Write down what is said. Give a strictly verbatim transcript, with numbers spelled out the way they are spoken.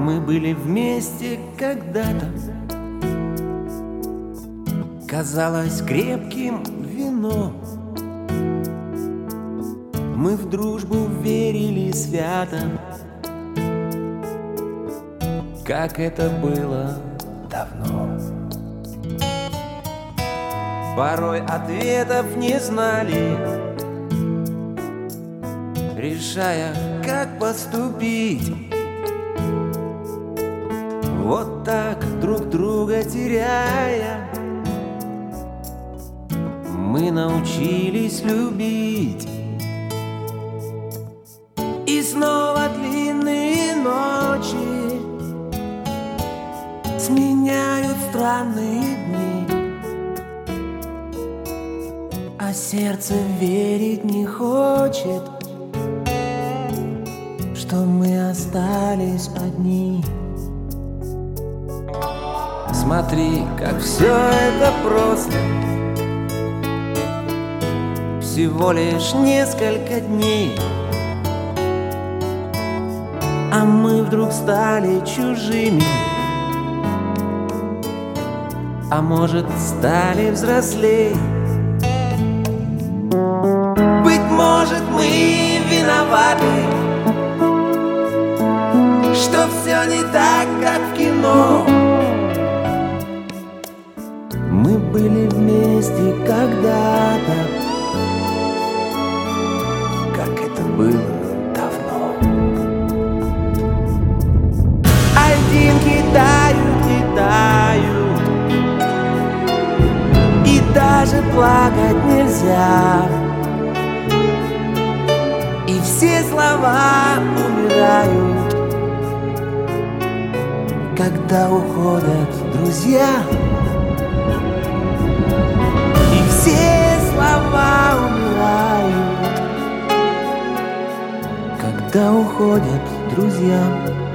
Мы были вместе когда-то, казалось крепким вино. Мы в дружбу верили свято, как это было давно. Порой ответов не знали, решая, как поступить. Вот так, друг друга теряя, мы научились любить. И снова длинные ночи сменяют странные дни, а сердце верить не хочет, что мы остались одни. Смотри, как все это просто, всего лишь несколько дней, а мы вдруг стали чужими, а может, стали взрослей. Быть может, мы виноваты, что все не так, как в кино. Мы были вместе когда-то, как это было давно. Льдинки тают, летают, и даже плакать нельзя. И все слова умирают, когда уходят друзья. И все слова умирают, когда уходят друзья.